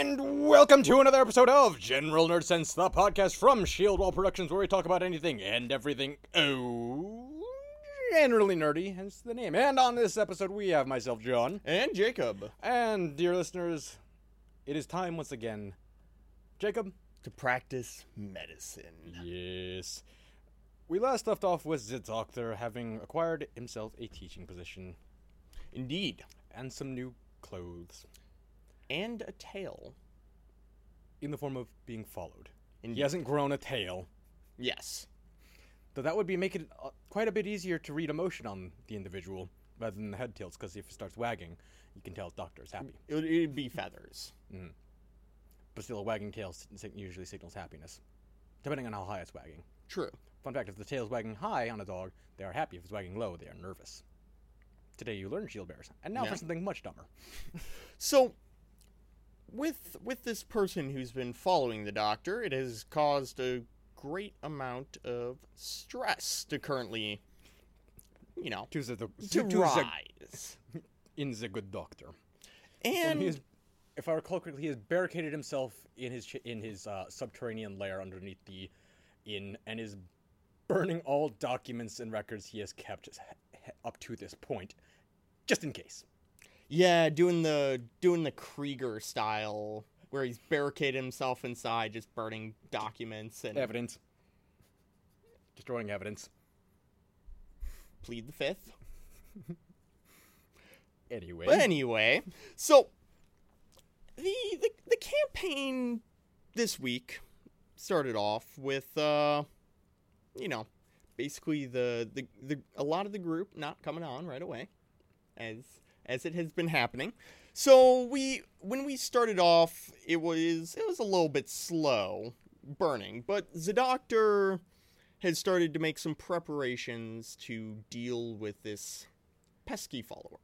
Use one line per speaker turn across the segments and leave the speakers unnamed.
And welcome to another episode of General Nerd Sense, the podcast from Shieldwall Productions, where we talk about anything and everything. Generally nerdy, hence the name. And on this episode, we have myself, John.
And Jacob.
And, dear listeners, it is time once again, Jacob,
to practice medicine.
Yes. We last left off with the doctor having acquired himself a teaching position.
Indeed.
And some new clothes.
And a tail.
In the form of being followed.
Indeed.
He hasn't grown a tail.
Yes.
Though that would make it quite a bit easier to read emotion on the individual, rather than the head tilts, because if it starts wagging, you can tell the doctor is happy.
It'd be feathers.
Mm-hmm. But still, a wagging tail usually signals happiness, depending on how high it's wagging.
True.
Fun fact, if the tail is wagging high on a dog, they are happy. If it's wagging low, they are nervous. Today you learned shield bears. And now for something much dumber.
So, with this person who's been following the doctor, it has caused a great amount of stress to currently, to rise.
In the good doctor.
And
if I recall correctly, he has barricaded himself in his subterranean lair underneath the inn, and is burning all documents and records he has kept up to this point, just in case.
Yeah, doing the Krieger style, where he's barricaded himself inside, just burning documents and
evidence, destroying evidence.
Plead the fifth.
Anyway,
so the campaign this week started off with basically the a lot of the group not coming on right away, as it has been happening. So when we started off, it was a little bit slow burning, but the doctor has started to make some preparations to deal with this pesky follower.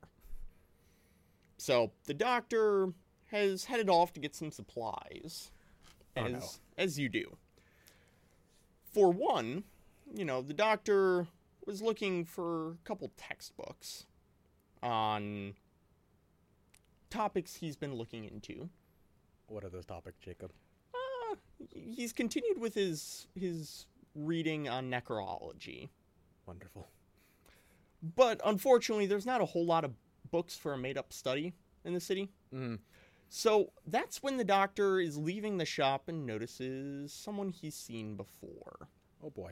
So the doctor has headed off to get some supplies, as you do. For one, the doctor was looking for a couple textbooks on topics he's been looking into.
What are those topics, Jacob?
He's continued with his reading on necrology.
Wonderful.
But unfortunately, there's not a whole lot of books for a made-up study in the city.
Mm.
So that's when the doctor is leaving the shop and notices someone he's seen before.
Oh boy.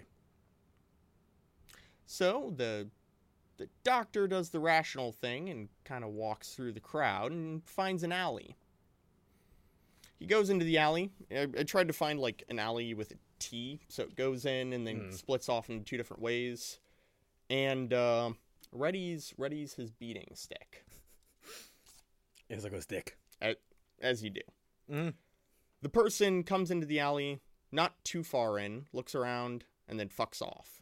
So the doctor does the rational thing and kind of walks through the crowd and finds an alley. He goes into the alley. I tried to find like an alley with a T, so it goes in and then splits off into two different ways. And readies his beating stick.
It's like a stick.
As you do.
Mm-hmm.
The person comes into the alley, not too far in, looks around, and then fucks off.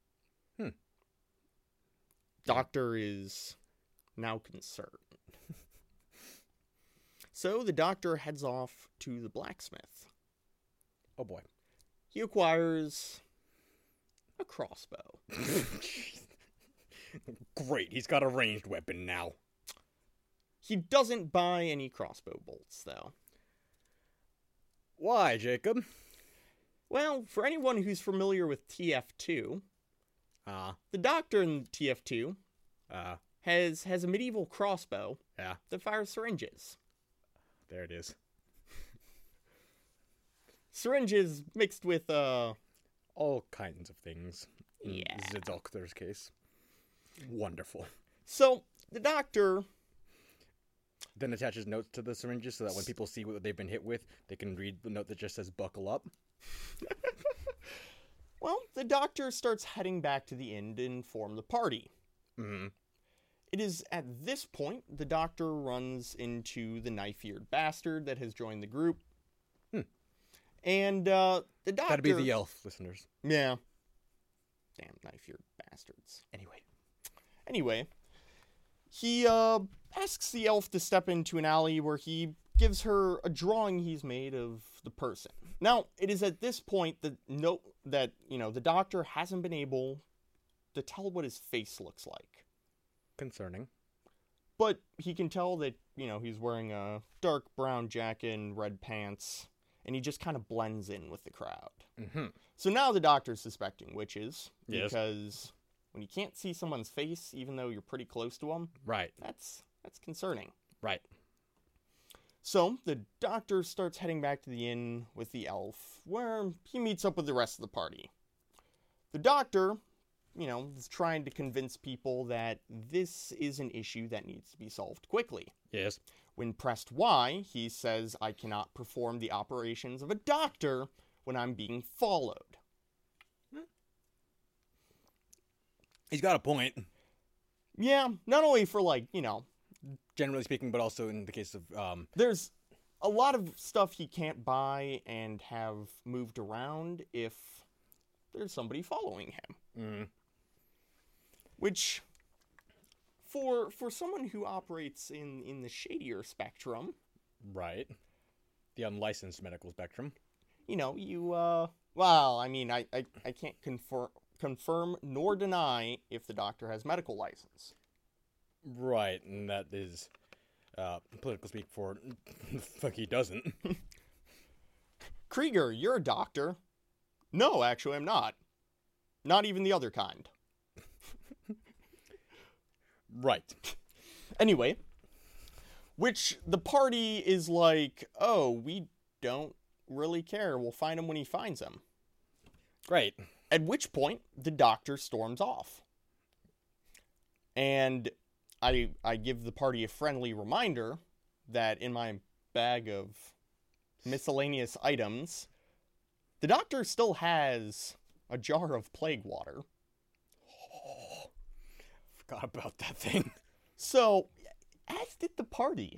Doctor is now concerned. So the doctor heads off to the blacksmith.
Oh boy.
He acquires a crossbow.
Great, he's got a ranged weapon now.
He doesn't buy any crossbow bolts, though.
Why, Jacob?
Well, for anyone who's familiar with TF2, the doctor in TF2 has a medieval crossbow that fires syringes.
There it is.
Syringes mixed with
all kinds of things. In
Yeah.
the doctor's case. Wonderful.
So the doctor
then attaches notes to the syringes so that when people see what they've been hit with, they can read the note that just says "buckle up."
Well, the doctor starts heading back to the inn to inform the party.
Mm-hmm.
It is at this point the doctor runs into the knife-eared bastard that has joined the group. And the doctor...
That'd be the elf, listeners.
Yeah. Damn knife-eared bastards. Anyway, he asks the elf to step into an alley where he gives her a drawing he's made of the person. Now, it is at this point that the doctor hasn't been able to tell what his face looks like.
Concerning.
But he can tell that, he's wearing a dark brown jacket and red pants, and he just kind of blends in with the crowd.
Mm-hmm.
So now the doctor's suspecting witches,
Yes.
because when you can't see someone's face, even though you're pretty close to them,
Right.
that's concerning.
Right.
So the doctor starts heading back to the inn with the elf, where he meets up with the rest of the party. The doctor, is trying to convince people that this is an issue that needs to be solved quickly.
Yes.
When pressed why, he says, "I cannot perform the operations of a doctor when I'm being followed."
He's got a point,
Yeah, not only for,
generally speaking, but also in the case of,
there's a lot of stuff he can't buy and have moved around if there's somebody following him. Which, for someone who operates in the shadier spectrum,
right. The unlicensed medical spectrum.
well, I mean, I can't confirm nor deny if the doctor has medical license.
Right, and that is, political speak for, the fuck he doesn't.
Krieger, you're a doctor. No, actually, I'm not. Not even the other kind.
Right.
Anyway, which the party is like, oh, we don't really care. We'll find him when he finds him.
Great.
At which point, the doctor storms off. And I give the party a friendly reminder that in my bag of miscellaneous items, the doctor still has a jar of plague water.
Forgot about that thing.
So, as did the party.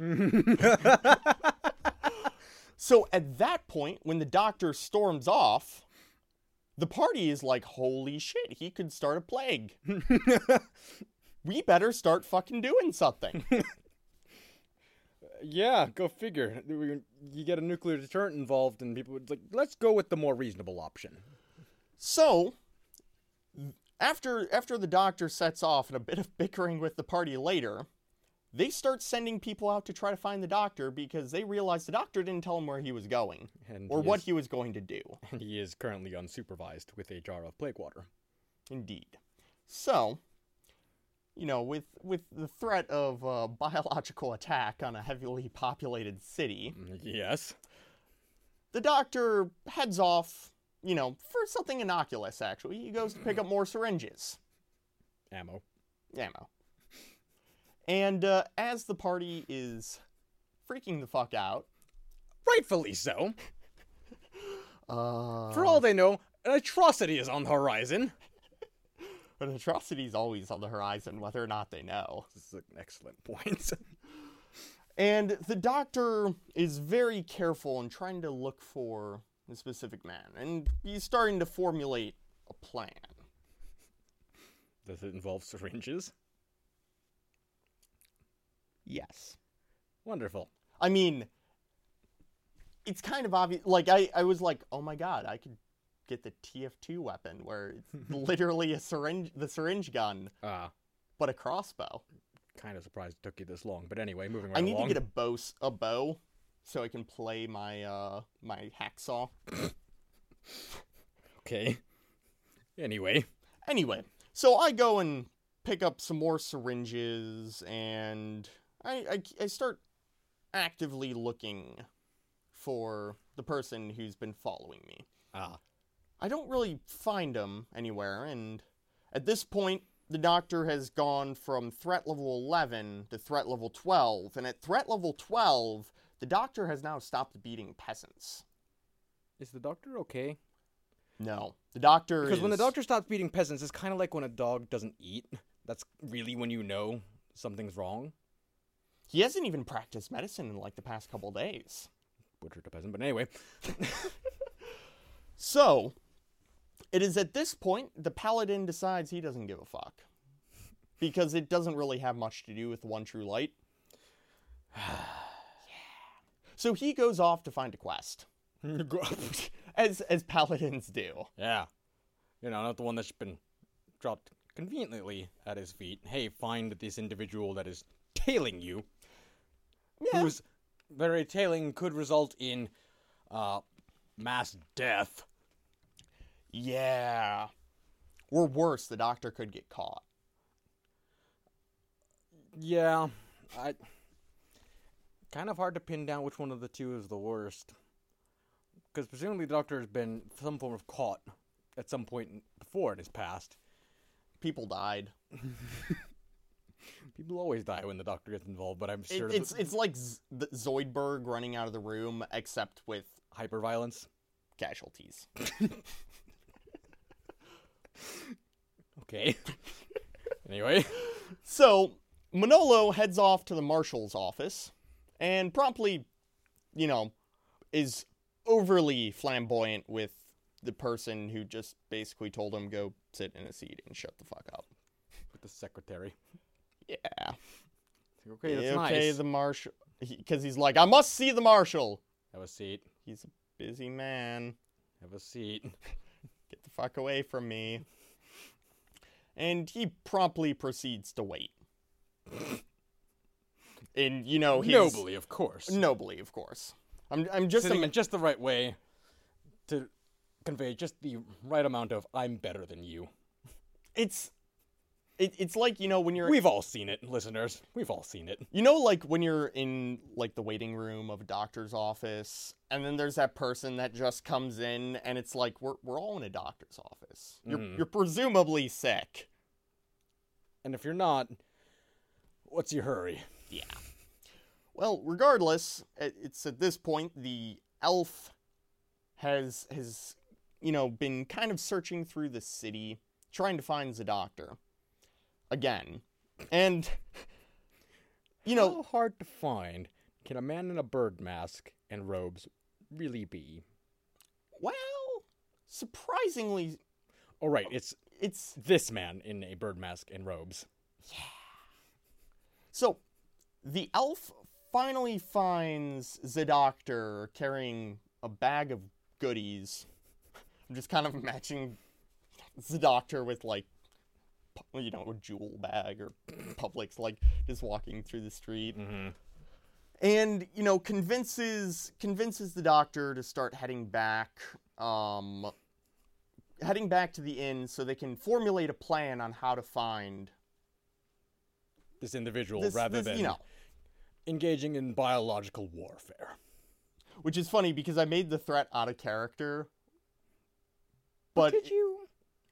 So at that point, when the doctor storms off, the party is like, holy shit, he could start a plague. We better start fucking doing something.
Yeah, go figure. You get a nuclear deterrent involved, and people would like, let's go with the more reasonable option.
So, after the doctor sets off and a bit of bickering with the party later, they start sending people out to try to find the doctor because they realize the doctor didn't tell them where he was going or what he was going to do.
And he is currently unsupervised with a jar of plague water.
Indeed. So, with the threat of biological attack on a heavily populated city,
Yes.
the doctor heads off, for something innocuous, actually. He goes to pick up more syringes.
Ammo.
And as the party is freaking the fuck out...
Rightfully so.
For
For all they know, an atrocity is on the horizon.
An atrocity is always on the horizon, whether or not they know.
This is an excellent point.
And the doctor is very careful in trying to look for the specific man. And he's starting to formulate a plan.
Does it involve syringes?
Yes.
Wonderful.
I mean, it's kind of obvious. Like, I was like, oh my god, I could get the TF2 weapon where it's literally the syringe gun, but a crossbow.
Kind of surprised it took you this long, but anyway, moving right
I need
along.
to get a bow so I can play my my hacksaw.
Okay. Anyway.
So I go and pick up some more syringes, and I start actively looking for the person who's been following me. I don't really find him anywhere, and at this point, the doctor has gone from threat level 11 to threat level 12, and at threat level 12, the doctor has now stopped beating peasants.
Is the doctor okay?
No. The doctor
Because when the doctor stops beating peasants, it's kind of like when a dog doesn't eat. That's really when you know something's wrong.
He hasn't even practiced medicine in like the past couple days.
Butchered a peasant, but anyway.
So, it is at this point the paladin decides he doesn't give a fuck. Because it doesn't really have much to do with the one true light. So he goes off to find a quest. as paladins do.
Yeah. Not the one that's been dropped conveniently at his feet. Hey, find this individual that is tailing you.
Yeah.
whose very tailing could result in mass death.
Yeah. Or worse, the Doctor could get caught.
Yeah, kind of hard to pin down which one of the two is the worst. Because presumably the Doctor has been some form of caught at some point before in his past.
People died.
People always die when the Doctor gets involved, but I'm sure
It's like the Zoidberg running out of the room, except with
hyperviolence.
casualties.
Okay. Anyway.
So, Manolo heads off to the Marshal's office, and promptly, is overly flamboyant with the person who just basically told him go sit in a seat and shut the fuck up.
With the secretary.
Yeah.
Okay, that's
okay,
nice.
the Marshal. Because he's like, I must see the Marshal.
Have a seat.
He's a busy man.
Have a seat.
Get the fuck away from me. And he promptly proceeds to wait. And, he's...
Nobly, of course.
Nobly, of course. I'm just...
Sitting in just the right way to convey just the right amount of, I'm better than you.
It's like, when you're...
We've all seen it, listeners. We've all seen it.
Like, when you're in, like, the waiting room of a doctor's office, and then there's that person that just comes in, and it's like, we're all in a doctor's office. You're presumably sick.
And if you're not, what's your hurry?
Yeah. Well, regardless, it's at this point, the elf has been kind of searching through the city, trying to find the doctor. Again. And,
How hard to find can a man in a bird mask and robes really be?
Well, surprisingly...
Oh, right, it's this man in a bird mask and robes.
Yeah. So, the elf finally finds the doctor carrying a bag of goodies. I'm just kind of imagining the doctor with, like, a jewel bag or Publix, like, just walking through the street.
Mm-hmm.
And, convinces the doctor to start heading back to the inn so they can formulate a plan on how to find
this individual rather than engaging in biological warfare.
Which is funny because I made the threat out of character. But
did you?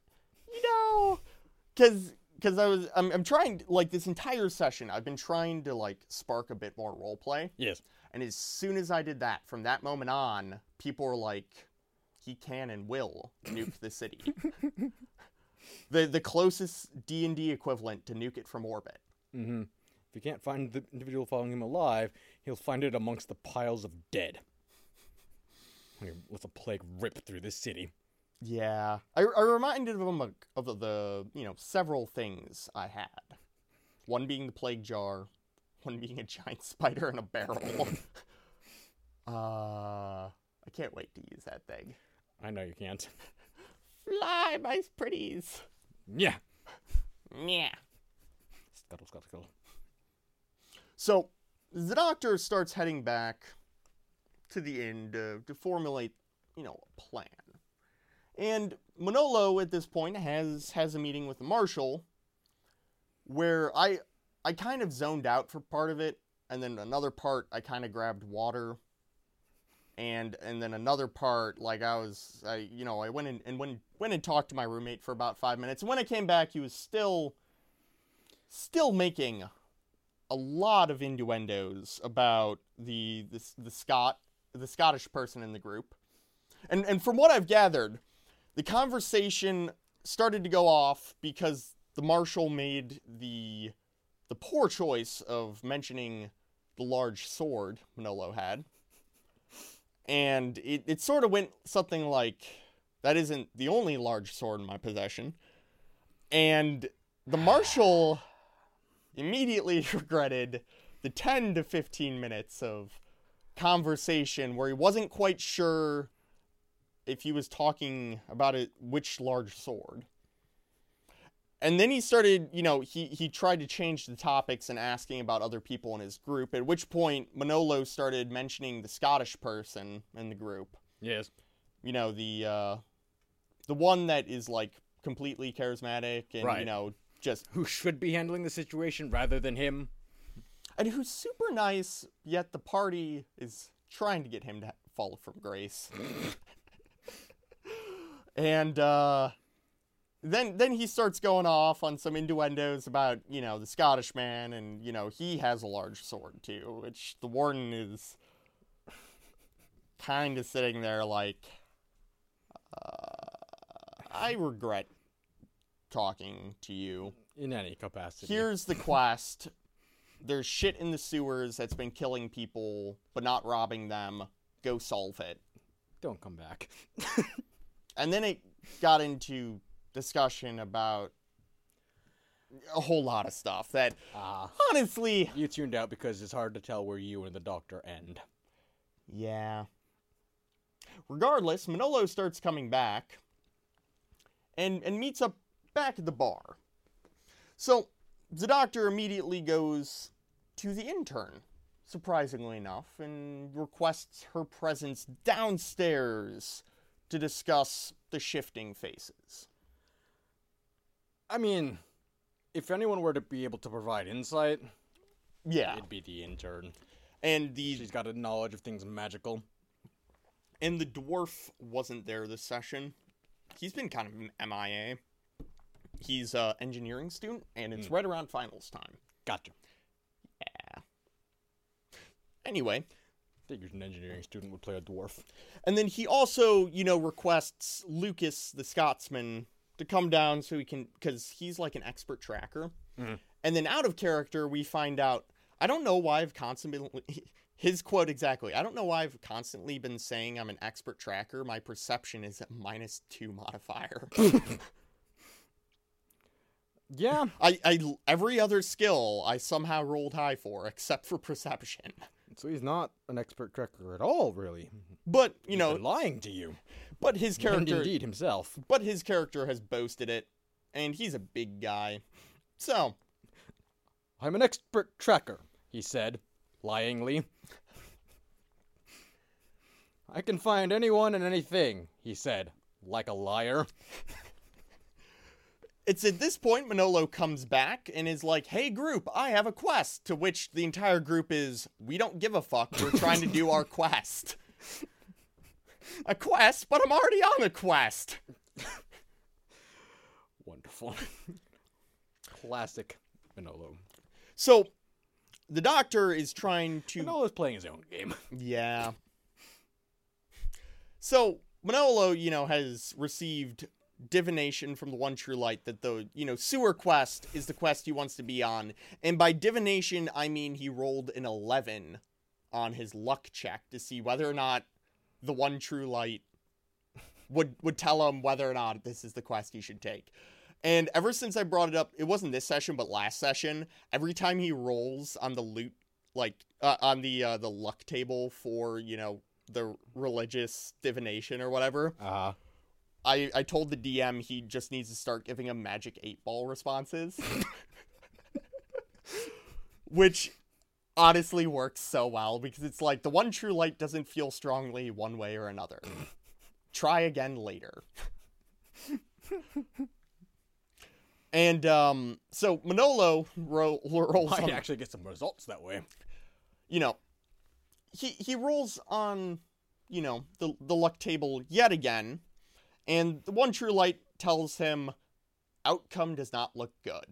Because I'm trying, like, this entire session, I've been trying to, like, spark a bit more roleplay.
Yes.
And as soon as I did that, from that moment on, people were like, he can and will nuke the city. The closest D&D equivalent to nuke it from orbit.
Mm-hmm. If you can't find the individual following him alive, he'll find it amongst the piles of dead. He lets a plague rip through this city.
Yeah. I reminded him of the several things I had. One being the plague jar. One being a giant spider in a barrel. I can't wait to use that thing.
I know you can't.
Fly, my pretties.
Yeah.
Yeah.
Scuttle, scuttle, scuttle.
So, the doctor starts heading back to the inn to formulate, a plan. And Manolo, at this point, has a meeting with the Marshal where I kind of zoned out for part of it, and then another part I kind of grabbed water, and then another part, like, I went and talked to my roommate for about 5 minutes, and when I came back, he was still making a lot of innuendos about the Scottish person in the group. And from what I've gathered, the conversation started to go off because the Marshal made the poor choice of mentioning the large sword Manolo had. And it sort of went something like, that isn't the only large sword in my possession. And the Marshal immediately regretted the 10 to 15 minutes of conversation where he wasn't quite sure if he was talking about which large sword. And then he started, he tried to change the topics and asking about other people in his group, at which point Manolo started mentioning the Scottish person in the group.
Yes.
The one that is, like, completely charismatic and,
Right.
just...
Who should be handling the situation rather than him.
And who's super nice, yet the party is trying to get him to fall from grace. And, Then he starts going off on some innuendos about, the Scottish man, and, he has a large sword, too, which the warden is kind of sitting there like, I regret talking to you.
In any capacity.
Here's the quest. There's shit in the sewers that's been killing people, but not robbing them. Go solve it.
Don't come back.
And then it got into discussion about a whole lot of stuff that, honestly...
You tuned out because it's hard to tell where you and the doctor end.
Yeah. Regardless, Manolo starts coming back and meets up back at the bar. So, the doctor immediately goes to the intern, surprisingly enough, and requests her presence downstairs to discuss the shifting faces.
I mean, if anyone were to be able to provide insight,
Yeah.
it'd be the intern.
And
She's got a knowledge of things magical.
And the dwarf wasn't there this session. He's been kind of MIA. He's an engineering student, and it's right around finals time.
Gotcha.
Yeah. Anyway.
Figured an engineering student would play a dwarf.
And then he also, requests Lucas, the Scotsman, to come down so he can, because he's like an expert tracker.
Mm-hmm.
And then out of character, we find out, I don't know why I've constantly, his quote exactly, I don't know why I've constantly been saying I'm an expert tracker. My perception is at -2 modifier.
Yeah.
I every other skill I somehow rolled high for, except for perception.
So he's not an expert tracker at all, really.
But,
He's been lying to you.
but his
And
character,
indeed himself.
but his character has boasted it, and he's a big guy. So,
I'm an expert tracker, he said, lyingly. I can find anyone and anything, he said, like a liar.
it's at this point Manolo comes back and is like, hey group, I have a quest, to which the entire group is, we don't give a fuck, we're trying to do our quest. A quest? But I'm already on a quest!
Wonderful. Classic Manolo.
So, the doctor is trying to...
Manolo's playing his own game.
Yeah. So, Manolo, has received divination from the One True Light that the, sewer quest is the quest he wants to be on. And by divination, I mean he rolled an 11 on his luck check to see whether or not the One True Light would tell him whether or not this is the quest he should take. And ever since I brought it up, it wasn't this session, but last session, every time he rolls on the loot, on the luck table for, the religious divination or whatever, I told the DM he just needs to start giving him magic 8-ball responses. Which honestly works so well, because it's like the One True Light doesn't feel strongly one way or another. Try again later. And, so Manolo rolls
Might
on...
actually get some results that way.
He rolls on, the luck table yet again, and the One True Light tells him, outcome does not look good.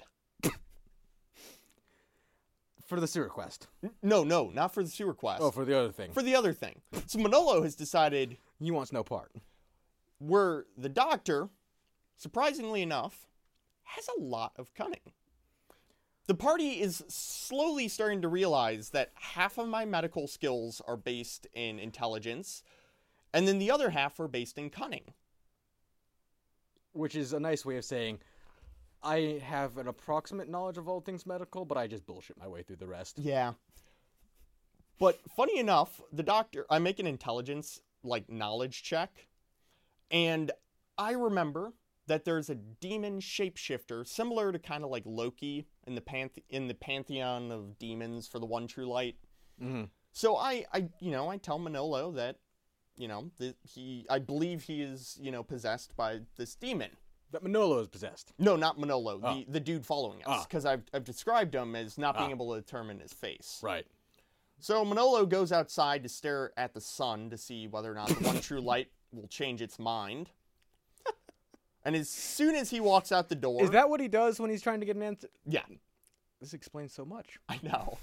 For the sewer quest.
No, not for the sewer quest.
Oh, for the other thing.
For the other thing. So Manolo has decided
He wants no part.
where the doctor, surprisingly enough, has a lot of cunning. The party is slowly starting to realize that half of my medical skills are based in intelligence, and then the other half are based in cunning.
Which is a nice way of saying, I have an approximate knowledge of all things medical, but I just bullshit my way through the rest.
Yeah. But funny enough, I make an intelligence, knowledge check, and I remember that there's a demon shapeshifter similar to kind of like Loki in the pantheon of demons for the One True Light.
Mm-hmm.
So I tell Manolo that, I believe he is, possessed by this demon.
That Manolo is possessed.
No, not Manolo, the dude following us, because I've described him as not being able to determine his face.
Right.
So Manolo goes outside to stare at the sun to see whether or not the One True Light will change its mind. And as soon as he walks out the door...
Is that what he does when he's trying to get an answer?
Yeah.
This explains so much.
I know.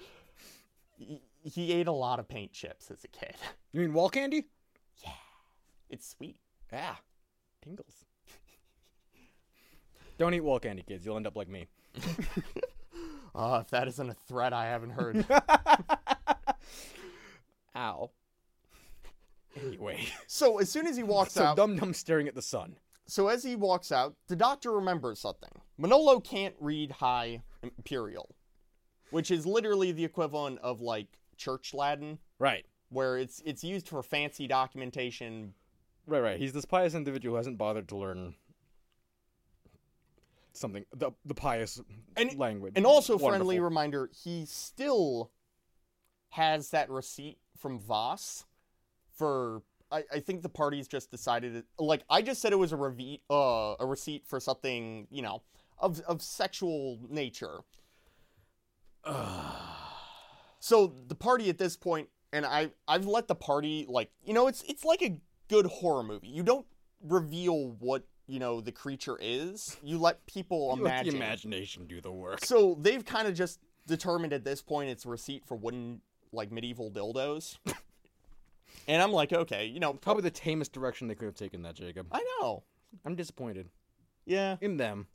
He ate a lot of paint chips as a kid.
You mean wall candy?
Yeah. It's sweet.
Yeah. Tingles. Don't eat wall candy, kids. You'll end up like me.
If that isn't a threat I haven't heard.
Ow. Anyway.
So as soon as he walks out...
Dum Dum staring at the sun.
So as he walks out, the doctor remembers something. Manolo can't read High Imperial, which is literally the equivalent of, like, church Latin.
Right.
Where it's used for fancy documentation.
Right. He's this pious individual who hasn't bothered to learn something, the pious language.
And also,
Wonderful.
friendly reminder, he still has that receipt from Voss for... I think the party's just decided... Like, I just said it was a receipt for something, of sexual nature. So, the party at this point, and I've let the party, like... it's like a good horror movie. You don't reveal what, the creature is. You let people imagine.
Let the imagination do the work.
So, they've kind of just determined at this point it's a receipt for wooden, like, medieval dildos. And I'm like, okay,
Probably the tamest direction they could have taken that, Jacob.
I know.
I'm disappointed.
Yeah.
In them.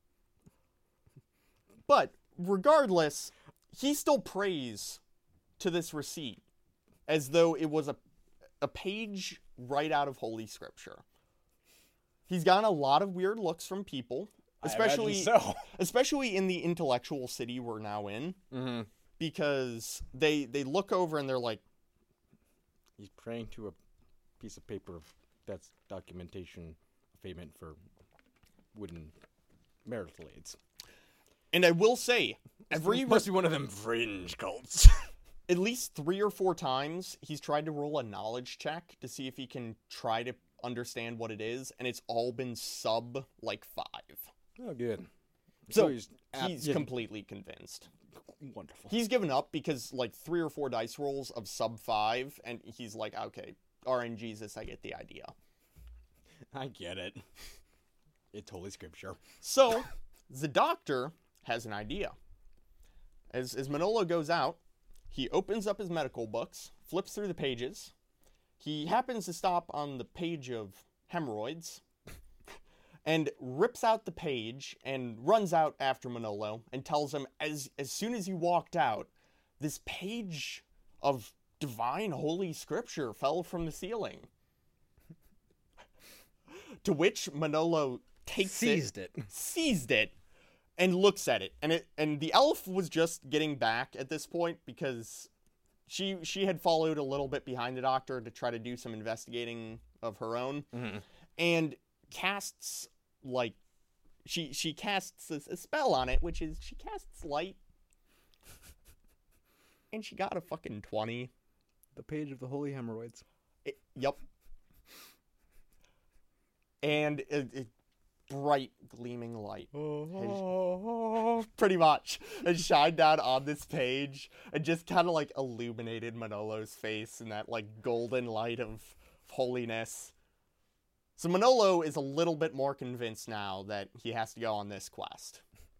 But, regardless, he still prays to this receipt as though it was a page right out of Holy Scripture. He's gotten a lot of weird looks from people, especially in the intellectual city we're now in, because they look over and they're like,
he's praying to a piece of paper that's documentation of payment for wooden marital aids.
And I will say,
must be one of them fringe cults.
At least 3 or 4 times, he's tried to roll a knowledge check to see if he can try to understand what it is, and it's all been sub, 5.
Oh, good.
So he's completely convinced.
Wonderful.
He's given up because, 3 or 4 dice rolls of sub 5, and he's like, okay, RNGesus, I get the idea.
I get it. It's Holy Scripture.
So, the doctor has an idea. As Manolo goes out, he opens up his medical books, flips through the pages. He happens to stop on the page of hemorrhoids, and rips out the page and runs out after Manolo and tells him as soon as he walked out, this page of divine holy scripture fell from the ceiling. To which Manolo seized it, and looks at it. And the elf was just getting back at this point because she had followed a little bit behind the doctor to try to do some investigating of her own, and casts she casts a spell on it, which is she casts light, and she got a fucking 20.
The page of the holy hemorrhoids.
Yep. And it bright gleaming light pretty much has shined down on this page and just kind of illuminated Manolo's face in that golden light of holiness. So Manolo is a little bit more convinced now that he has to go on this quest.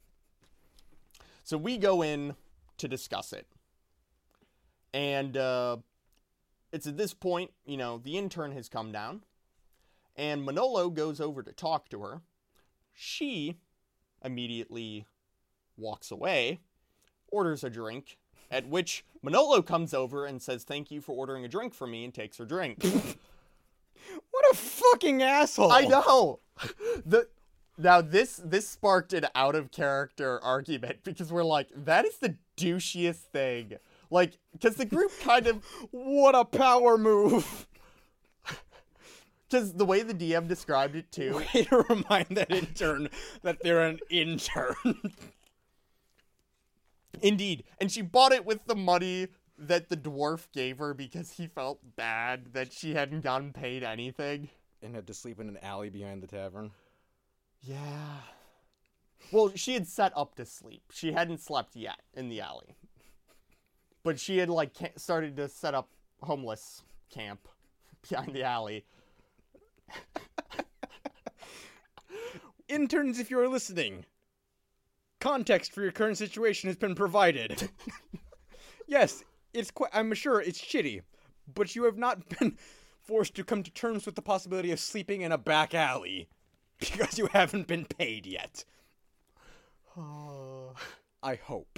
So we go in to discuss it. And it's at this point, the intern has come down. And Manolo goes over to talk to her. She immediately walks away, orders a drink, at which Manolo comes over and says, "Thank you for ordering a drink for me," and takes her drink.
What a fucking asshole!
I know! Now, this sparked an out-of-character argument, because we're like, that is the douchiest thing. Because the group kind of...
What a power move!
Because the way the DM described it, too.
Way to remind that intern that they're an intern.
Indeed. And she bought it with the money that the dwarf gave her because he felt bad that she hadn't gotten paid anything.
And had to sleep in an alley behind the tavern.
Yeah. Well, she had set up to sleep. She hadn't slept yet in the alley. But she had, like, started to set up homeless camp behind the alley.
Interns, if you're listening, context for your current situation has been provided. Yes, I'm sure it's shitty, but you have not been forced to come to terms with the possibility of sleeping in a back alley because you haven't been paid yet. I hope.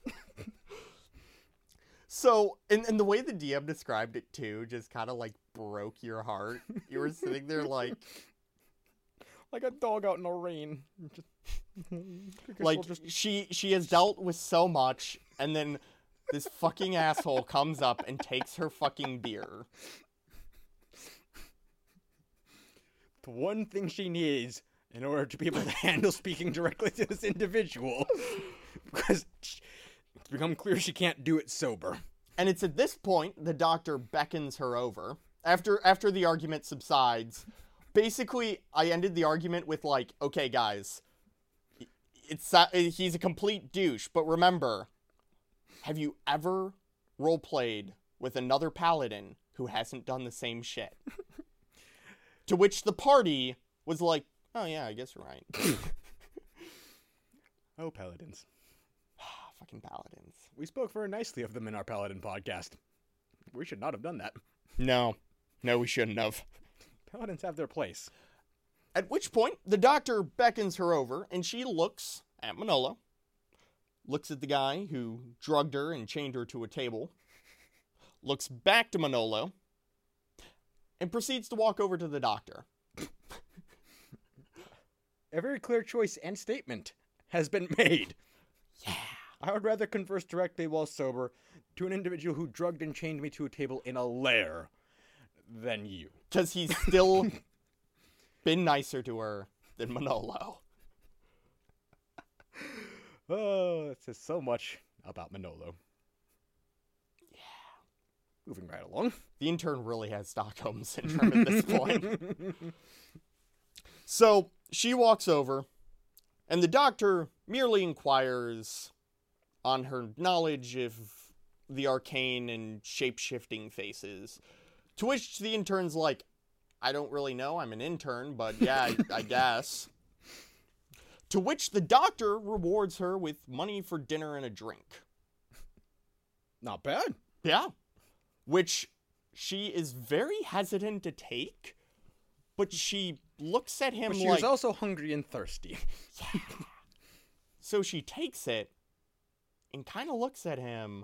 So, and the way the DM described it, too, just kind of, like, broke your heart. You were sitting there, like...
Like a dog out in the rain.
Like, she has dealt with so much, and then this fucking asshole comes up and takes her fucking beer.
The one thing she needs in order to be able to handle speaking directly to this individual. Because it's become clear she can't do it sober.
And it's at this point the doctor beckons her over. After the argument subsides, basically I ended the argument with like, okay guys, he's a complete douche, but remember, have you ever roleplayed with another paladin who hasn't done the same shit? To which the party was like, oh yeah, I guess you're right.
Oh, paladins.
Fucking paladins.
We spoke very nicely of them in our paladin podcast. We should not have done that.
No, we shouldn't have.
Paladins have their place.
At which point, the doctor beckons her over, and she looks at Manolo, looks at the guy who drugged her and chained her to a table, looks back to Manolo, and proceeds to walk over to the doctor.
A very clear choice and statement has been made.
Yeah.
I would rather converse directly while sober to an individual who drugged and chained me to a table in a lair than you.
Because he's still been nicer to her than Manolo.
Oh, that says so much about Manolo.
Yeah.
Moving right along.
The intern really has Stockholm Syndrome at this point. So, she walks over, and the doctor merely inquires on her knowledge of the arcane and shape-shifting faces. To which the intern's like, I don't really know, I'm an intern, but yeah, I guess. To which the doctor rewards her with money for dinner and a drink.
Not bad.
Yeah. Which she is very hesitant to take, but she looks at him
but she
like...
was also hungry and thirsty.
Yeah. So she takes it and kind of looks at him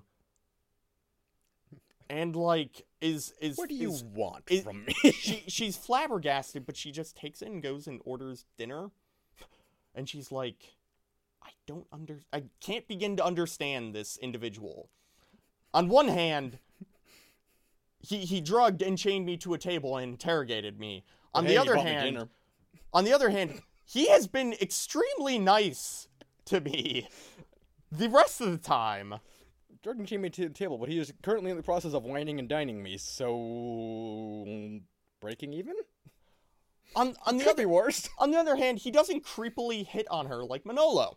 and like is
what do you want from me?
she's flabbergasted, but she just takes it and goes and orders dinner. And she's like, I can't begin to understand this individual. On one hand, he drugged and chained me to a table and interrogated me. On the other hand, he has been extremely nice to me the rest of the time.
Drugged and chained me to the table, but he is currently in the process of wining and dining me, so... breaking even?
On the other hand, he doesn't creepily hit on her like Manolo.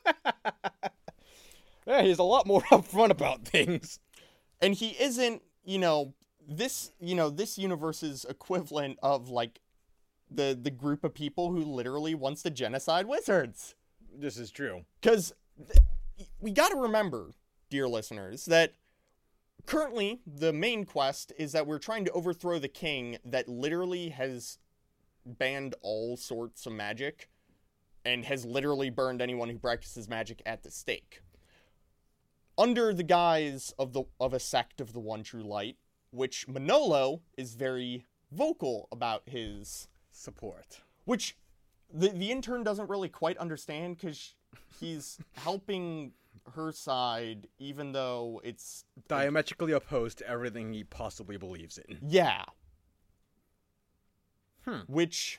Yeah, he's a lot more upfront about things.
And he isn't, this universe's equivalent of, like, the group of people who literally wants to genocide wizards.
This is true.
Because we gotta remember, dear listeners, that currently the main quest is that we're trying to overthrow the king that literally has banned all sorts of magic and has literally burned anyone who practices magic at the stake. Under the guise of a sect of the One True Light, which Manolo is very vocal about his
support.
Which the intern doesn't really quite understand, because he's helping her side, even though it's
diametrically opposed to everything he possibly believes in.
Yeah. Which,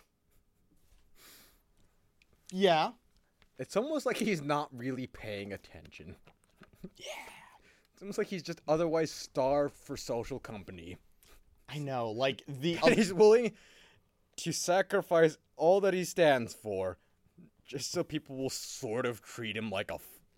yeah.
It's almost like he's not really paying attention.
Yeah.
It's almost like he's just otherwise starved for social company.
I know, like,
And he's willing to sacrifice all that he stands for just so people will sort of treat him like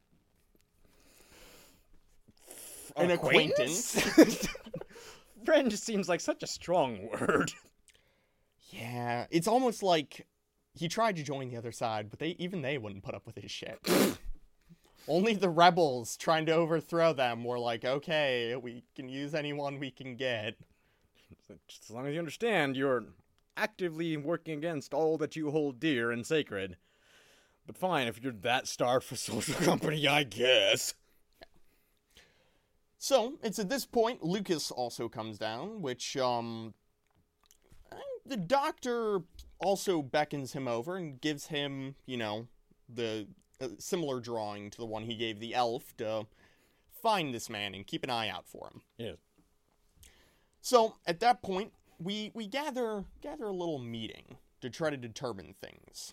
an acquaintance.
Friend just seems like such a strong word.
Yeah, it's almost like he tried to join the other side, but even they wouldn't put up with his shit. Only the rebels trying to overthrow them were like, okay, we can use anyone we can get.
Just as long as you understand, you're actively working against all that you hold dear and sacred. But fine, if you're that starved for social company, I guess.
So, it's at this point, Lucas also comes down, which, the doctor also beckons him over and gives him, the similar drawing to the one he gave the elf to find this man and keep an eye out for him.
Yes.
So, at that point, we gather a little meeting to try to determine things.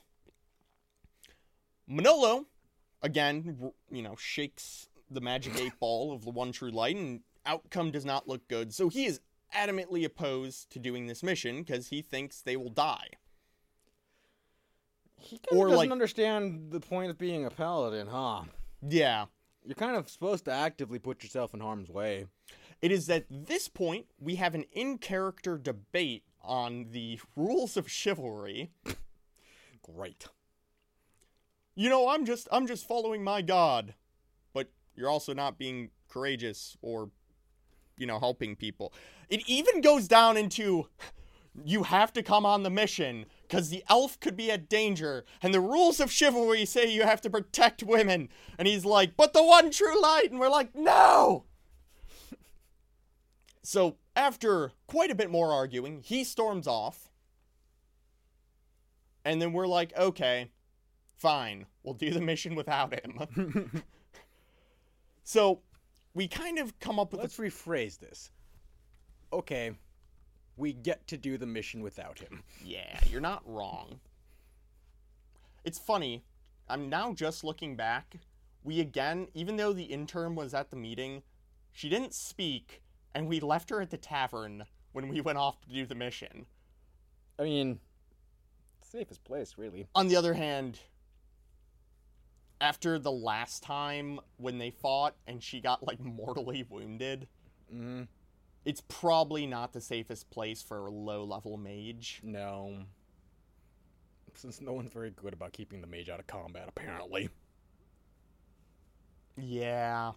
Manolo, again, shakes the magic 8-ball of the one true light, and outcome does not look good, so he is adamantly opposed to doing this mission because he thinks they will die.
He kind of doesn't understand the point of being a paladin, huh?
Yeah.
You're kind of supposed to actively put yourself in harm's way.
It is at this point we have an in-character debate on the rules of chivalry.
Great.
I'm just following my god, but you're also not being courageous or, helping people. It even goes down into you have to come on the mission because the elf could be at danger, and the rules of chivalry say you have to protect women. And he's like, but the one true light, and we're like, no! So, after quite a bit more arguing, he storms off. And then we're like, okay, fine, we'll do the mission without him. So, we kind of come up with...
Let's rephrase this. Okay, we get to do the mission without him.
Yeah, you're not wrong. It's funny, I'm now just looking back, we again, even though the intern was at the meeting, she didn't speak, and we left her at the tavern when we went off to do the mission.
I mean, safest place, really.
On the other hand, after the last time when they fought and she got, mortally wounded, it's probably not the safest place for a low-level mage.
No. Since no one's very good about keeping the mage out of combat, apparently.
Yeah.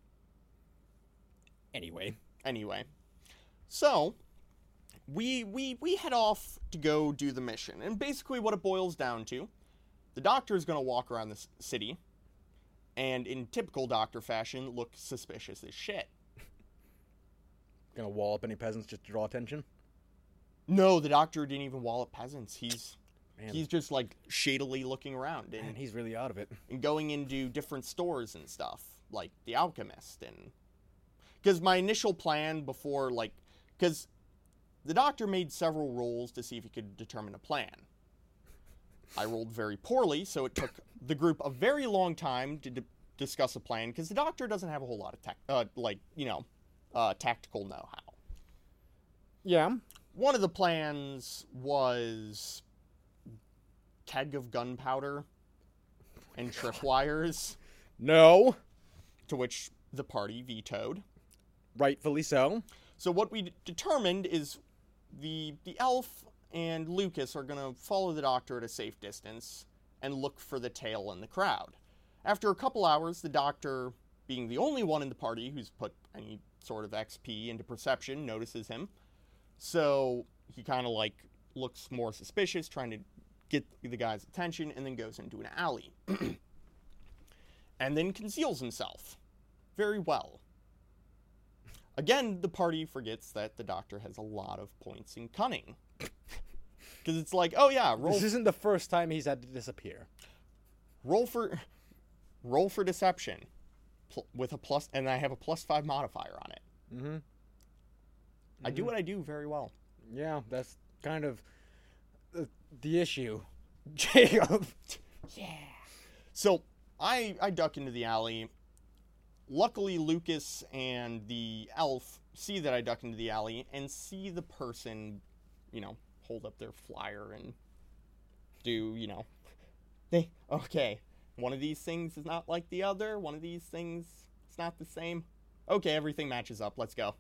Anyway.
So, we head off to go do the mission. And basically what it boils down to, the doctor is going to walk around the city, and in typical doctor fashion, look suspicious as shit.
Gonna wall up any peasants just to draw attention?
No, the doctor didn't even wall up peasants. He's just, shadily looking around. And
he's really out of it.
And going into different stores and stuff, like The Alchemist. And because my initial plan before, because the doctor made several rolls to see if he could determine a plan. I rolled very poorly, so it took the group a very long time to discuss a plan, because the doctor doesn't have a whole lot of tactical know-how.
Yeah.
One of the plans was keg of gunpowder and tripwires.
No.
To which the party vetoed.
Rightfully so.
So what we determined is the elf and Lucas are going to follow the doctor at a safe distance and look for the tail in the crowd. After a couple hours, the doctor, being the only one in the party who's put any sort of XP into perception, notices him. So he kind of looks more suspicious, trying to get the guy's attention, and then goes into an alley. And then conceals himself. Very well. Again, the party forgets that the doctor has a lot of points in cunning. Because it's like, oh yeah,
This isn't the first time he's had to disappear.
Roll for deception with a plus, and I have a +5 modifier on it.
Mm-hmm.
I do what I do very well.
Yeah, that's kind of the issue, Jacob.
Yeah. So I duck into the alley. Luckily, Lucas and the elf see that I duck into the alley and see the person, hold up their flyer and do, okay, one of these things is not like the other. One of these things is not the same. Okay, everything matches up. Let's go.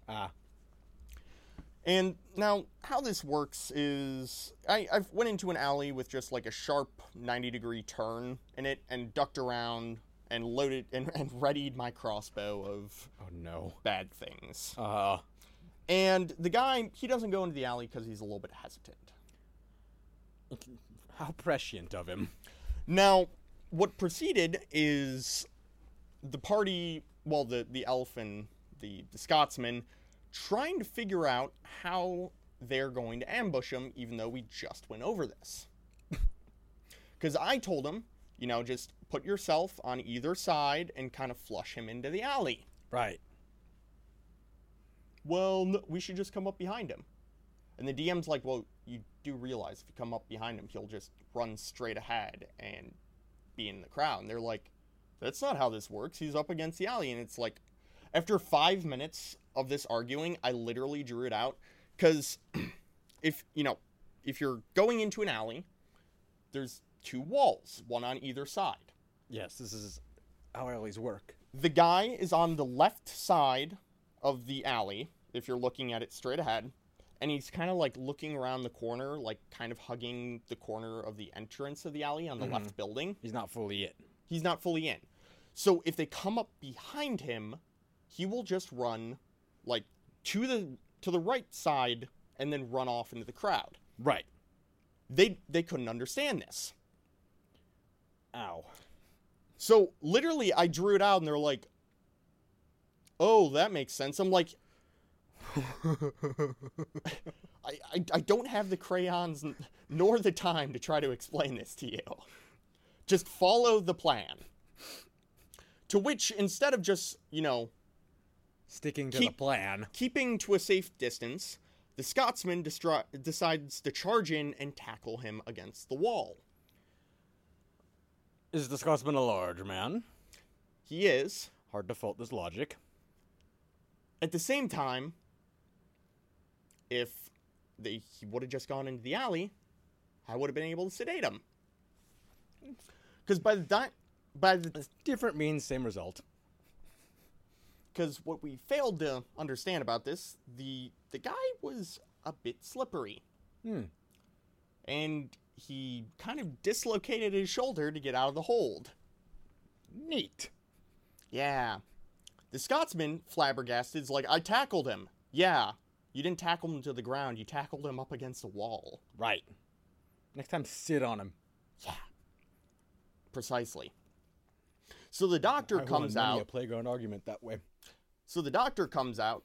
And now, how this works is, I've went into an alley with just like a sharp 90-degree turn in it and ducked around and loaded and readied my crossbow of bad things. And the guy, he doesn't go into the alley because he's a little bit hesitant.
How prescient of him.
Now, what proceeded is the party, well, the elf and the Scotsman, trying to figure out how they're going to ambush him, even though we just went over this. Because I told him, just put yourself on either side and kind of flush him into the alley.
Right.
Well, no, we should just come up behind him. And the DM's like, well, you do realize if you come up behind him, he'll just run straight ahead and be in the crowd. And they're like, that's not how this works. He's up against the alley. And it's like, after 5 minutes of this arguing, I literally drew it out. Because if you're going into an alley, there's 2 walls, one on either side.
Yes, this is how alleys work.
The guy is on the left side of the alley, if you're looking at it straight ahead, and he's kind of like looking around the corner, like kind of hugging the corner of the entrance of the alley on the left building.
He's not fully in.
He's not fully in. So if they come up behind him, he will just run like to the right side and then run off into the crowd.
Right.
They couldn't understand this.
Ow.
So literally I drew it out and they're like, oh, that makes sense. I'm like, I don't have the crayons nor the time to try to explain this to you. Just follow the plan. To which, instead of just,
sticking to the plan,
keeping to a safe distance, the Scotsman decides to charge in and tackle him against the wall.
Is the Scotsman a large man?
He is.
Hard to fault this logic.
At the same time, if he would have just gone into the alley, I would have been able to sedate him. Because by the
different means, same result.
Because what we failed to understand about this, the guy was a bit slippery. And he kind of dislocated his shoulder to get out of the hold.
Neat.
Yeah. The Scotsman, flabbergasted, is like, I tackled him. Yeah. You didn't tackle him to the ground. You tackled him up against a wall.
Right. Next time, sit on him.
Yeah. Precisely. So the doctor comes out.
A playground argument that way.
So the doctor comes out,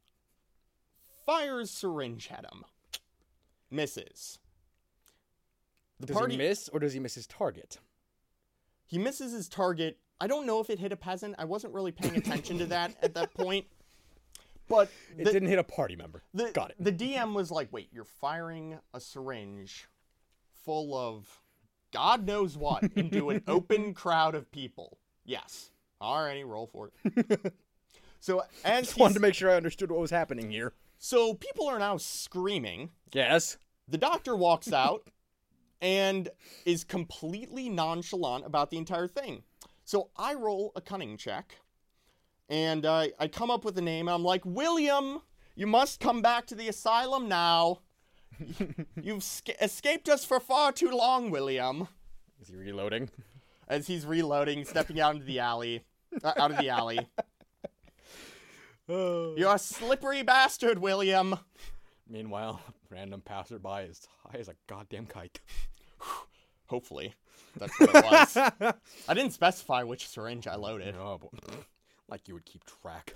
fires syringe at him. Misses.
Does he miss, or does he miss his target?
He misses his target. I don't know if it hit a peasant. I wasn't really paying attention to that at that point. But
it didn't hit a party member. Got it.
The DM was like, wait, you're firing a syringe full of God knows what into an open crowd of people. Yes. Alrighty, roll for it. So as
just wanted to make sure I understood what was happening here.
So people are now screaming.
Yes.
The doctor walks out and is completely nonchalant about the entire thing. So I roll a cunning check, and I come up with a name. I'm like, William, you must come back to the asylum now. You've escaped us for far too long, William.
Is he reloading?
As he's reloading, stepping out into the alley, out of the alley. You're a slippery bastard, William.
Meanwhile, random passerby is high as a goddamn kite.
Hopefully. That's what it was. I didn't specify which syringe I loaded.
No, but like you would keep track.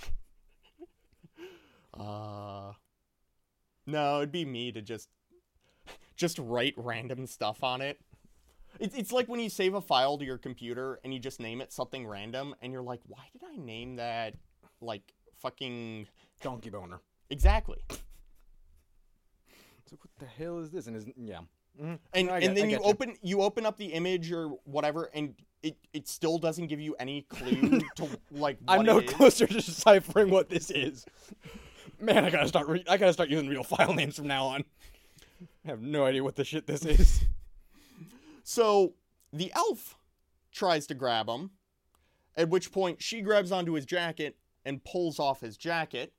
No, it'd be me to just write random stuff on it. It's like when you save a file to your computer and you just name it something random and you're like, why did I name that, like, fucking...
Donkey boner.
Exactly.
So what the hell is this? And yeah. Mm-hmm.
And
No, I
and then
get
you open up the image or whatever, and it still doesn't give you any clue to like what
I'm no
it is.
closer to deciphering what this is. Man, I gotta start using real file names from now on. I have no idea what the shit this is.
So the elf tries to grab him, at which point she grabs onto his jacket and pulls off his jacket.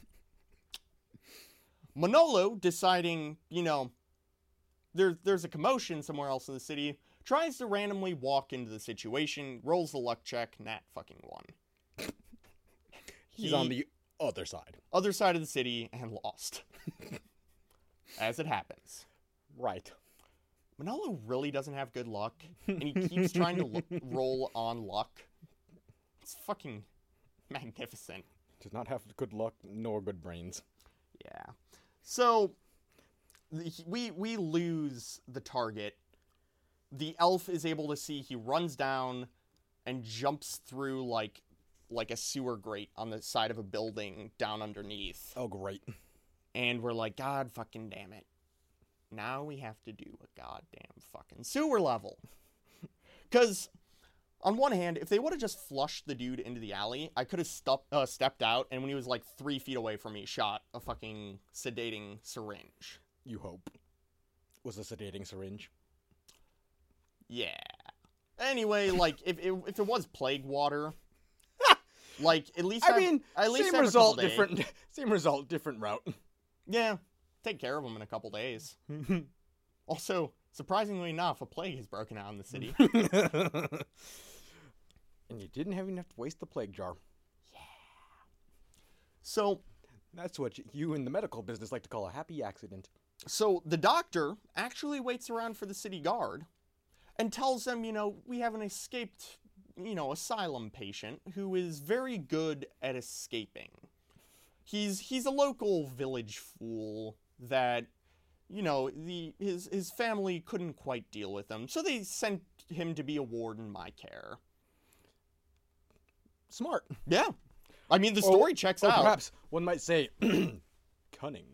Manolo, deciding, there's a commotion somewhere else in the city, tries to randomly walk into the situation, rolls the luck check, nat fucking 1.
He's on the other side.
Other side of the city and lost. As it happens.
Right.
Manolo really doesn't have good luck, and he keeps trying to roll on luck. It's fucking magnificent.
Does not have good luck nor good brains.
Yeah. So, we lose the target. The elf is able to see, he runs down and jumps through like a sewer grate on the side of a building down underneath.
Oh, great.
And we're like, God fucking damn it. Now we have to do a goddamn fucking sewer level. Because, on one hand, if they would have just flushed the dude into the alley, I could have stepped out, and when he was like 3 feet away from me, shot a fucking sedating syringe.
You hope. Was a sedating syringe.
Yeah. Anyway, like, if it was plague water, like, at least
same result, different route.
Yeah. Take care of them in a couple days. Also, surprisingly enough, a plague has broken out in the city.
And you didn't have enough to waste the plague jar.
Yeah. So,
that's what you in the medical business like to call a happy accident.
So the doctor actually waits around for the city guard and tells them, we have an escaped, asylum patient who is very good at escaping. He's a local village fool that, his family couldn't quite deal with him, so they sent him to be a ward in my care.
Smart.
Yeah. I mean, the story checks out.
Perhaps one might say, cunning.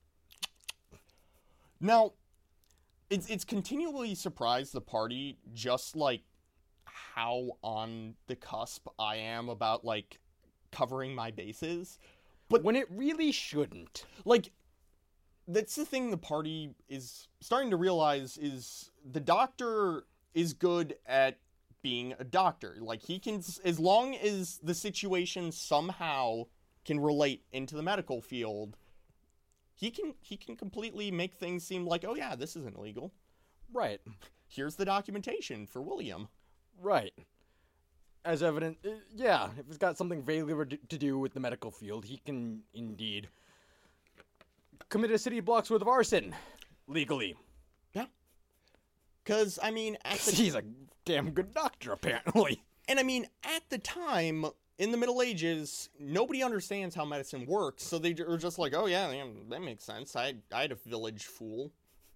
Now, it's continually surprised the party just, like, how on the cusp I am about, like, covering my bases.
But when it really shouldn't.
Like, that's the thing the party is starting to realize is the doctor is good at being a doctor. Like, he can, as long as the situation somehow can relate into the medical field, he can completely make things seem like, oh yeah, this isn't illegal.
Right.
Here's the documentation for William.
Right. As evident, yeah, if it's got something vaguely to do with the medical field, he can indeed commit a city block's worth of arson legally.
Yeah. Because, I mean,
he's a damn good doctor, apparently.
And, I mean, at the time, in the Middle Ages, nobody understands how medicine works, so they are just like, oh, yeah, that makes sense. I had a village fool.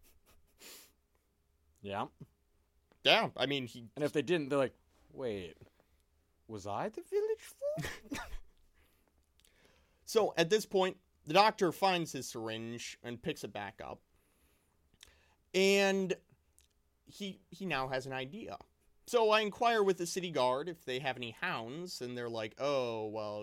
Yeah.
Yeah, I mean,
And if they didn't, they're like, wait, was I the village fool?
So, at this point, the doctor finds his syringe and picks it back up. And he now has an idea. So I inquire with the city guard if they have any hounds, and they're like, oh, well,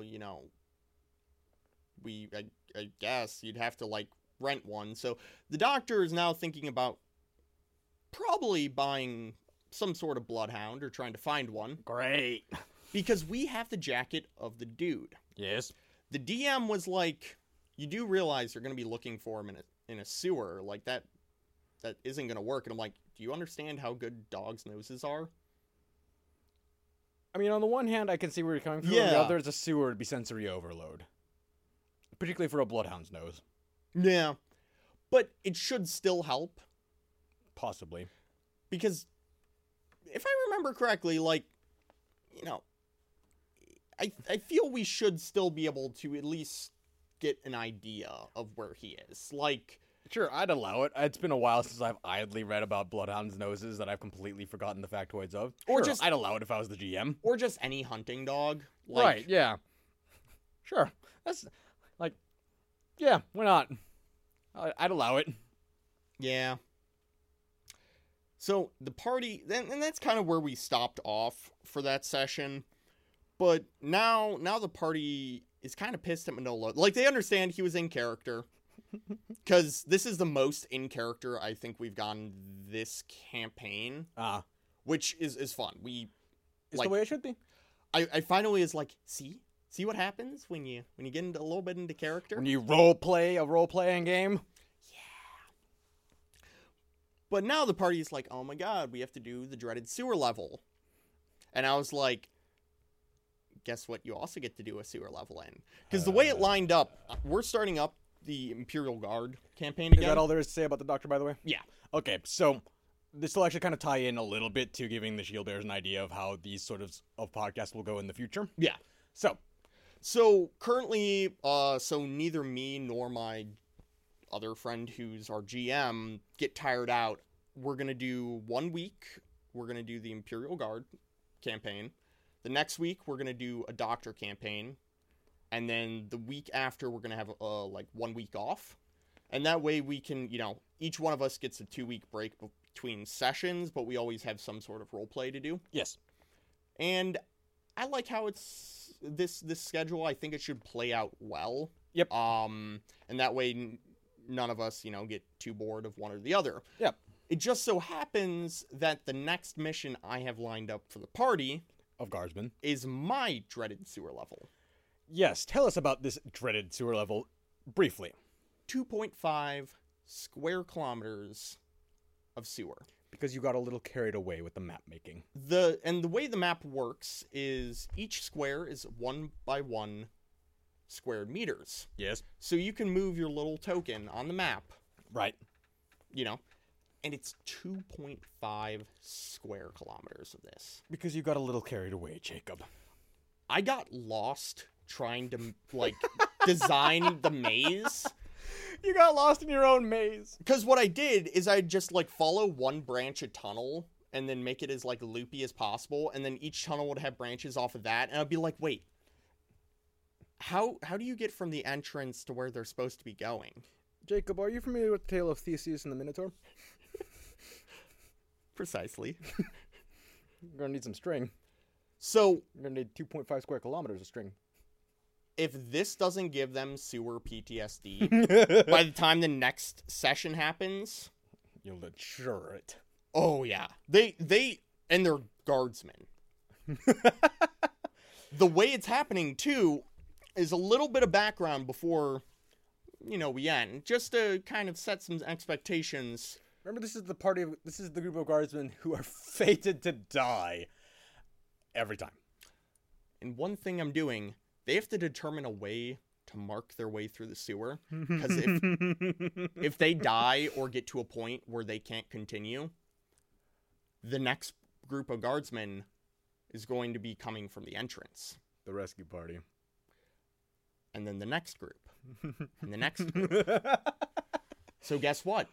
I guess you'd have to, like, rent one. So the doctor is now thinking about probably buying some sort of bloodhound or trying to find one.
Great.
Because we have the jacket of the dude.
Yes.
The DM was like, you do realize you're going to be looking for him in a sewer. Like, that isn't going to work. And I'm like, do you understand how good dogs' noses are?
I mean, on the one hand, I can see where you're coming from.
Yeah.
On the other, it's a sewer to be sensory overload. Particularly for a bloodhound's nose.
Yeah. But it should still help.
Possibly.
Because, if I remember correctly, like, I feel we should still be able to at least get an idea of where he is. Like,
sure, I'd allow it. It's been a while since I've idly read about bloodhounds' noses that I've completely forgotten the factoids of.
Or
sure,
just
I'd allow it if I was the GM.
Or just any hunting dog. Like,
right, yeah. Sure. That's, like, yeah, why not? I'd allow it.
Yeah. So the party, and that's kind of where we stopped off for that session. But now the party is kind of pissed at Manolo. Like, they understand he was in character. Because this is the most in character I think we've gotten this campaign. Which is fun.
It's the way it should be.
I finally is like, see what happens when you get into a little bit into character?
When you role-play a role-playing game?
But now the party's like, oh my god, we have to do the dreaded sewer level. And I was like, guess what? You also get to do a sewer level in. Because the way it lined up, we're starting up the Imperial Guard campaign again.
Is that all there is to say about the Doctor, by the way?
Yeah.
Okay, so this will actually kind of tie in a little bit to giving the Shield Bears an idea of how these sort of podcasts will go in the future.
Yeah. So currently, so neither me nor my other friend who's our GM get tired out. We're going to do 1 week. We're going to do the Imperial Guard campaign. The next week, we're going to do a Doctor campaign. And then the week after, we're going to have like 1 week off. And that way we can, each one of us gets a 2-week break between sessions, but we always have some sort of role play to do.
Yes.
And I like how it's this schedule. I think it should play out well.
Yep.
And that way none of us, get too bored of one or the other.
Yep.
It just so happens that the next mission I have lined up for the party
of Guardsmen
is my dreaded sewer level.
Yes, tell us about this dreaded sewer level briefly.
2.5 square kilometers of sewer.
Because you got a little carried away with the map making.
The way the map works is each square is 1 by 1 squared meters.
Yes.
So you can move your little token on the map.
Right.
And it's 2.5 square kilometers of this.
Because you got a little carried away, Jacob.
I got lost trying to, design the maze.
You got lost in your own maze.
Because what I did is I just, follow one branch a tunnel and then make it as, loopy as possible. And then each tunnel would have branches off of that. And I'd be like, wait. How do you get from the entrance to where they're supposed to be going?
Jacob, are you familiar with the tale of Theseus and the Minotaur?
Precisely.
You're gonna need some string.
So
you're gonna need 2.5 square kilometers of string.
If this doesn't give them sewer PTSD, by the time the next session happens,
you'll insure it.
Oh yeah, they and they're guardsmen. The way it's happening too is a little bit of background before, we end, just to kind of set some expectations.
Remember, this is the group of guardsmen who are fated to die every time.
And one thing I'm doing, they have to determine a way to mark their way through the sewer. Because if they die or get to a point where they can't continue, the next group of guardsmen is going to be coming from the entrance.
The rescue party.
And then the next group. And the next group. So guess what?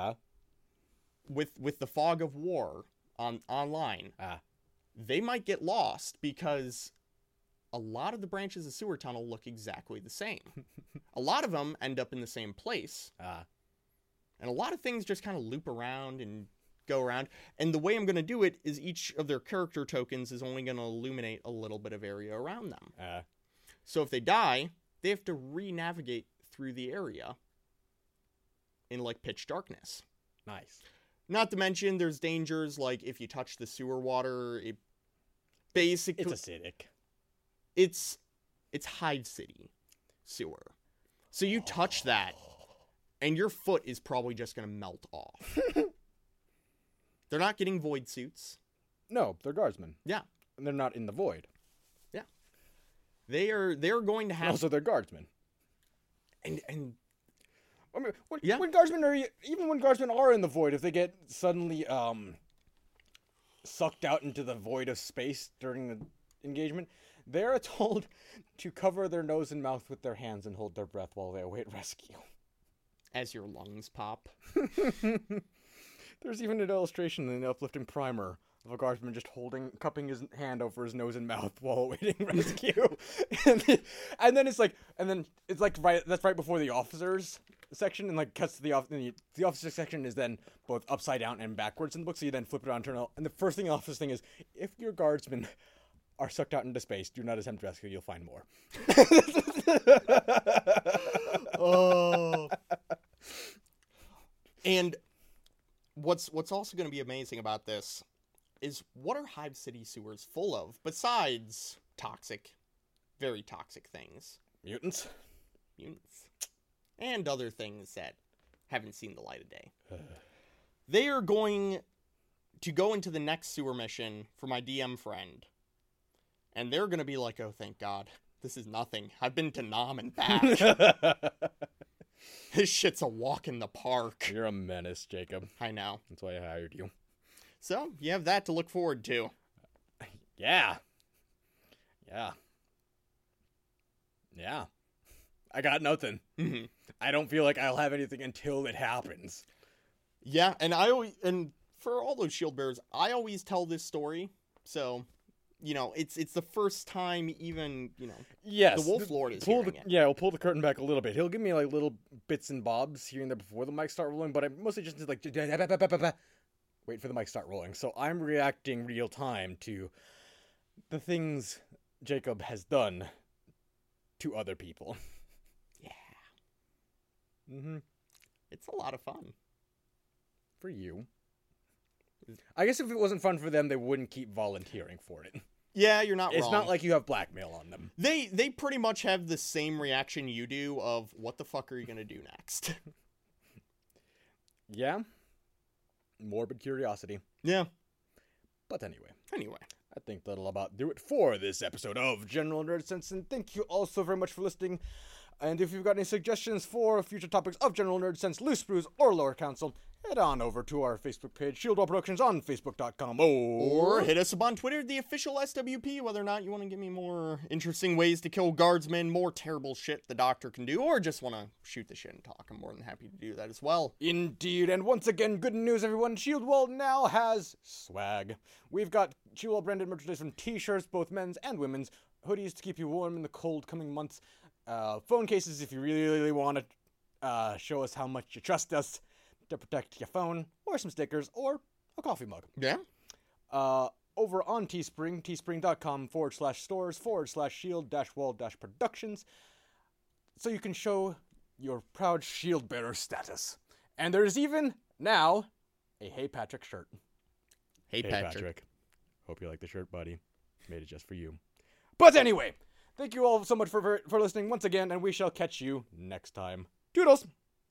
With the fog of war online, they might get lost because a lot of the branches of sewer tunnel look exactly the same. A lot of them end up in the same place. And a lot of things just kind of loop around and go around. And the way I'm going to do it is each of their character tokens is only going to illuminate a little bit of area around them. So if they die, they have to re-navigate through the area in pitch darkness.
Nice.
Not to mention there's dangers if you touch the sewer water, it basically...
It's acidic.
It's Hive City sewer. So you touch that, and your foot is probably just going to melt off. They're not getting void suits.
No, they're guardsmen.
Yeah.
And they're not in the void.
Yeah. They're going to have...
Also, they're guardsmen.
And
I mean, when guardsmen are... Even when guardsmen are in the void, if they get suddenly sucked out into the void of space during the engagement, they're told to cover their nose and mouth with their hands and hold their breath while they await rescue.
As your lungs pop.
There's even an illustration in the uplifting primer of a guardsman just cupping his hand over his nose and mouth while awaiting rescue. and then it's like that's right before the officers section, and like cuts to the officers section is then both upside down and backwards in the book. So you then flip it around, turn it, and the first thing the officer's thing is, if your guardsmen are sucked out into space, do not attempt rescue. You'll find more.
Oh. And what's also going to be amazing about this is, what are Hive City sewers full of besides toxic, very toxic things?
Mutants.
And other things that haven't seen the light of day. They are going to go into the next sewer mission for my DM friend. And they're going to be like, oh, thank God. This is nothing. I've been to Nam and back. This shit's a walk in the park.
You're a menace, Jacob.
I know.
That's why I hired you.
So, you have that to look forward to.
Yeah. I got nothing.
Mm-hmm.
I don't feel like I'll have anything until it happens.
Yeah, and for all those shield bearers, I always tell this story. So, it's the first time even,
yes,
the Wolf Lord is hearing it.
Yeah, we'll pull the curtain back a little bit. He'll give me like little bits and bobs here and there before the mics start rolling, but I mostly just like wait for the mics start rolling. So I'm reacting real time to the things Jacob has done to other people.
Yeah.
Mm-hmm.
It's a lot of fun.
For you. I guess if it wasn't fun for them, they wouldn't keep volunteering for it.
Yeah, you're not wrong.
It's not like you have blackmail on them.
They pretty much have the same reaction you do of, what the fuck are you going to do next?
Yeah. Morbid curiosity.
Yeah.
But anyway. I think that'll about do it for this episode of General Nerd Sense, and thank you all so very much for listening. And if you've got any suggestions for future topics of General Nerd Sense, Loose Brews, or Lower Council, head on over to our Facebook page, Shieldwall Productions, on Facebook.com,
or hit us up on Twitter, the official SWP, whether or not you want to give me more interesting ways to kill guardsmen, more terrible shit the Doctor can do, or just want to shoot the shit and talk. I'm more than happy to do that as well.
Indeed, and once again, good news, everyone. Shieldwall now has swag. We've got Shieldwall branded merchandise from t-shirts, both men's and women's, hoodies to keep you warm in the cold coming months, phone cases if you really want to show us how much you trust us to protect your phone, or some stickers, or a coffee mug.
Yeah.
Over on Teespring, teespring.com/stores/shield-wall-productions, so you can show your proud shield bearer status. And there's even, now, a Hey Patrick shirt.
Hey Patrick.
Hope you like the shirt, buddy. Made it just for you. But anyway, thank you all so much for listening once again, and we shall catch you next time. Toodles!